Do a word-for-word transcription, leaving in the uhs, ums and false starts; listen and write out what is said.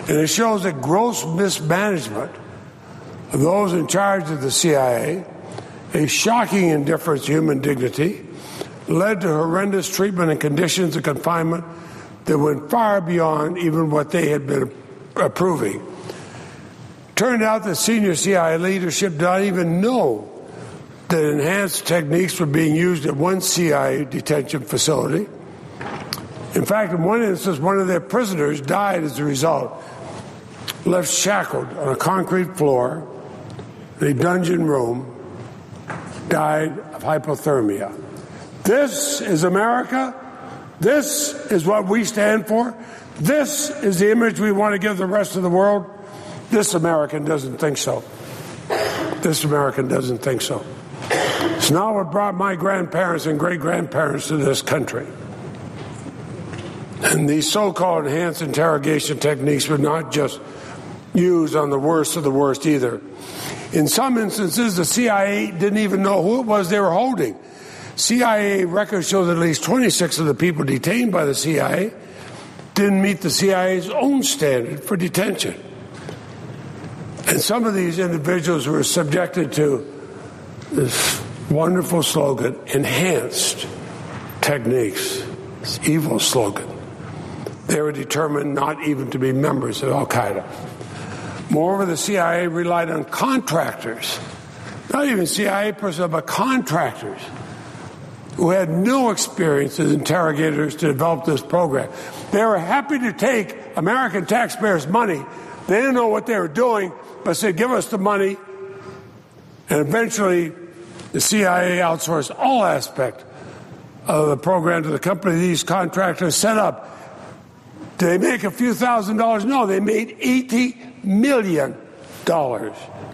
And it shows that gross mismanagement of those in charge of the C I A, a shocking indifference to human dignity, led to horrendous treatment and conditions of confinement that went far beyond even what they had been approving. Turned out that senior C I A leadership did not even know that enhanced techniques were being used at one C I A detention facility. In fact, in one instance, one of their prisoners died as a result, left shackled on a concrete floor in a dungeon room, died of hypothermia. This is America. This is what we stand for. This is the image we want to give the rest of the world. This American doesn't think so. This American doesn't think so. It's not what brought my grandparents and great-grandparents to this country. And these so-called enhanced interrogation techniques were not just used on the worst of the worst either. In some instances, the C I A didn't even know who it was they were holding. C I A records show that at least twenty-six of the people detained by the C I A didn't meet the C I A's own standard for detention. And some of these individuals were subjected to this wonderful slogan, enhanced techniques. This evil slogan. They were determined not even to be members of Al-Qaeda. Moreover, the C I A relied on contractors, not even C I A personnel, but contractors who had no experience as interrogators to develop this program. They were happy to take American taxpayers' money. They didn't know what they were doing, but said, give us the money. And eventually, the C I A outsourced all aspects of the program to the company these contractors set up. Did they make a few thousand dollars? No, they made eighty million dollars